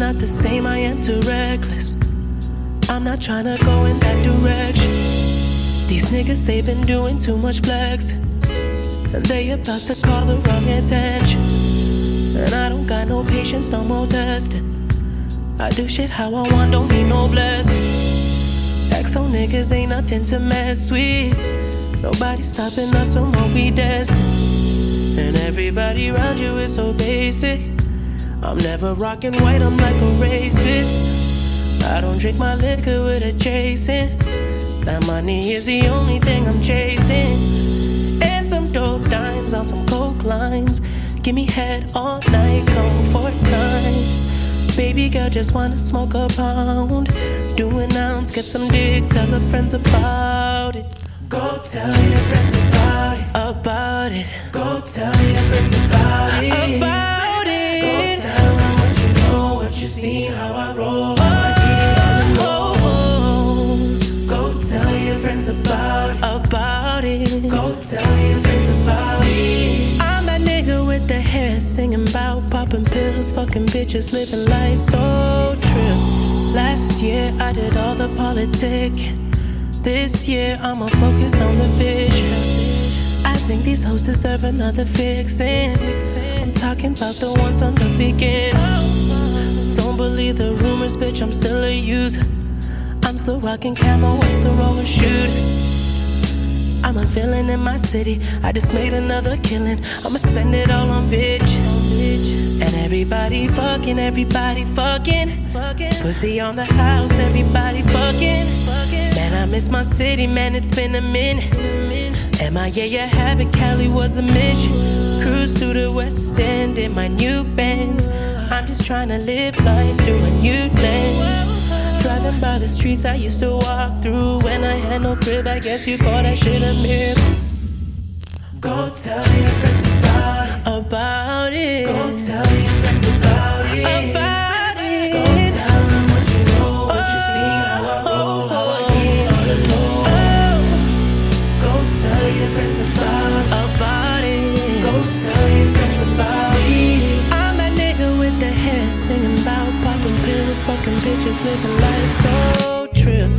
not the same, I am too reckless. I'm not tryna go in that direction. These niggas, they been doing too much flexing, and they about to call the wrong attention. And I don't got no patience, no more testing. I do shit how I want, don't need no blessing. XO niggas ain't nothing to mess with. Nobody stopping us from what we destined. And everybody around you is so basic. I'm never rocking white, I'm like a racist. I don't drink my liquor with a chasing. That money is the only thing I'm chasing. And some dope dimes on some coke lines. Give me head all night, come 4 times. Baby girl just wanna smoke a pound. Do an ounce, get some dick, tell her friends about it. Go tell your friends about it. About it. Go tell your friends about it. About it. Go tell them what you know, what you seen, how I roll, how I get it on the low. Go tell your friends about it. About it. Go tell your friends about it. I'm that nigga with the hair singing about popping pills, fucking bitches, living life so true. Last year I did all the politicking. This year I'ma focus on the vision. I think these hoes deserve another fixin'. I'm talking about the ones from the beginning. Don't believe the rumors, bitch, I'm still a user. I'm still rocking camo, white Sororo shooters. I'm a villain in my city, I just made another killing. I'ma spend it all on bitches. And everybody fucking, everybody fucking. Pussy on the house, everybody fucking. Man, I miss my city, man, it's been a minute. MIA, a habit, Cali was a mission. Cruise through the West End in my new Benz. I'm just trying to live life through a new lens. Driving by the streets I used to walk through when I had no crib, I guess you call that shit a miracle. Go tell your friends about it. About it. Go tell your friends about it. About it. Go tell them what you know, what you see, how I roll, how I get on the low. Go tell your friends about it. Go tell your friends about it. I'm that nigga with the hair singing about popping pills, fucking bitches, living life so true.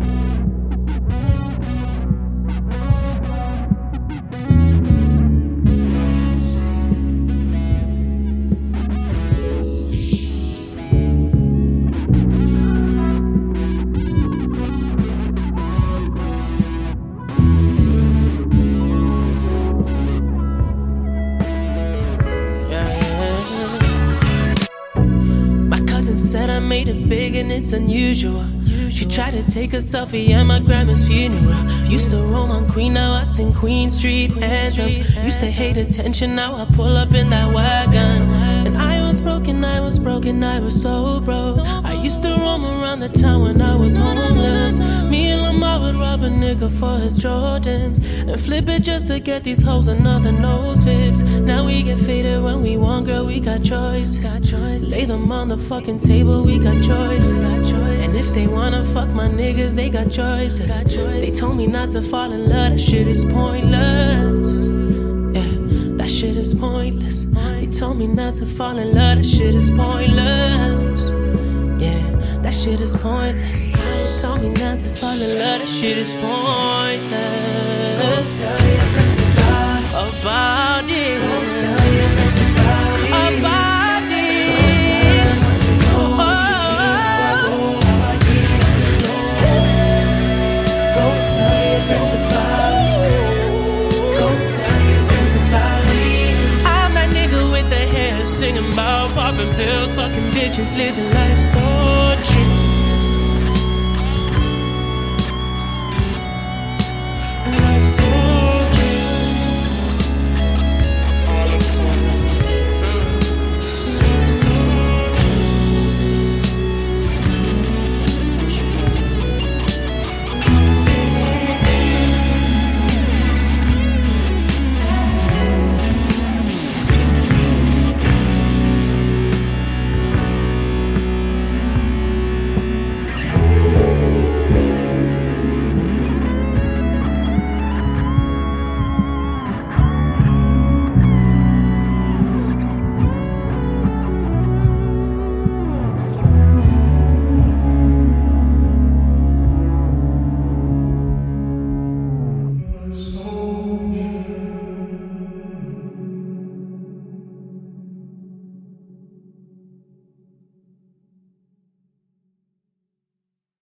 Said I made it big and it's unusual. She tried to take a selfie at my grandma's funeral. Used to roam on Queen, now I sing Queen Street anthems. Used to hate attention, now I pull up in that wagon. And I was broken, I was so broke. I used to roam around the town when I was homeless. Me and Lamar would rob a nigga for his Jordans and flip it just to get these hoes another nose fix. Now we get faded when we want, girl, we got choices. Lay them on the fucking table, we got choices. And if they wanna fuck my niggas, they got choices. They told me not to fall in love, that shit is pointless. Yeah, that shit is pointless. They told me not to fall in love, that shit is pointless. Yeah, that shit is pointless. They told me not to fall in love, that shit is pointless. Go tell your friends about it. About it. Go tell your friends about it. About it. Singing about popping pills, fucking bitches, living life so